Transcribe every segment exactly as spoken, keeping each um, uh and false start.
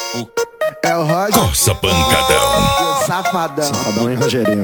É o Roger. Coça pancadão. Safadão. Safadão e Rogerinho.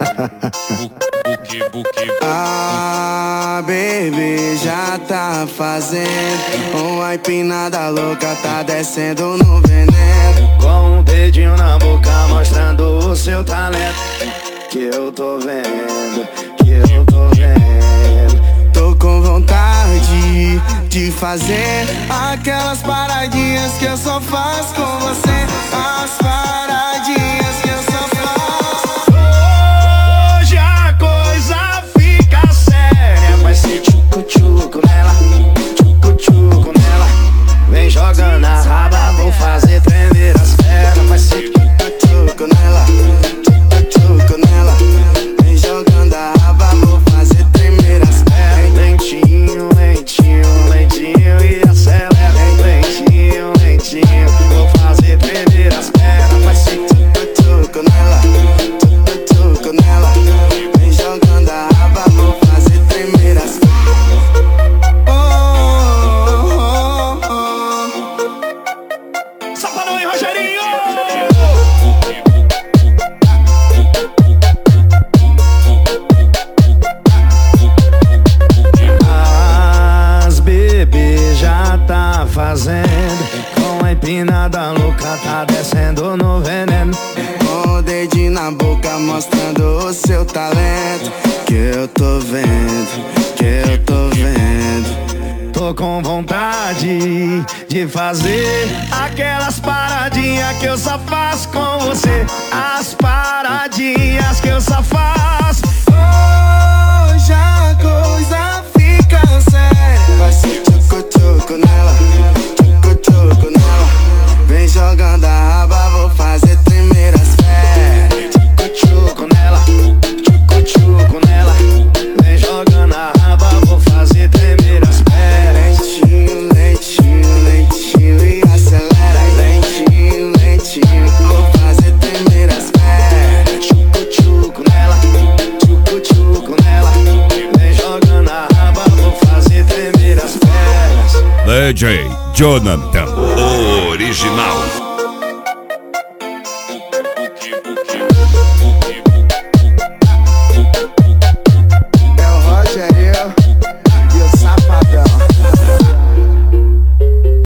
Ah, baby, já tá fazendo uma empinada louca, tá descendo no veneno. Com um dedinho na boca mostrando o seu talento. Que eu tô vendo, que eu tô vendo. Tô com vontade de fazer aquelas paradinhas que eu só faço com você. As paradinhas que eu só faço. Hoje a coisa fica séria. Vai ser tchucu-tchucu nela, tchucu-tchucu nela. Vem jogando a raba, vou fazer tremer as pernas. Vai ser tchucu-tchucu nela, tchucu-tchucu nela. Vem jogando a raba, vou fazer tremer as pernas. Lentinho, lentinho, lentinho e acelera. Lentinho, lentinho, vou fazer tremer as pernas. Vai ser Tchucu nela, tchucu nela. Vem jogando a raba, vou fazer tremer as pernas. Oh, oh, oh. Safadão e Rogerinho! As bebê já tá fazendo. Com a empinada louca tá descendo no veneno. Com o dedinho na boca mostrando o seu talento. Que eu tô vendo, que eu tô vendo. Tô com vontade de fazer aquelas paradinhas que eu só faço com você. As paradinhas que eu só faço. Hoje a coisa fica séria. Vai ser tchucu-tchucu nela, tchucu-tchucu nela. Vem jogando a raba, vou fazer tremer as pernas. Tchucu-tchucu nela, tchucu-tchucu nela. Vem jogando a raba, vou fazer tremer as pernas. Lentinho, lentinho, lentinho e acelera. Lentinho, lentinho, vou fazer tremer as pernas. Tchucu-tchucu nela, tchucu-tchucu nela. Vem jogando a raba, vou fazer tremer as pernas. D J Jonathan, o original.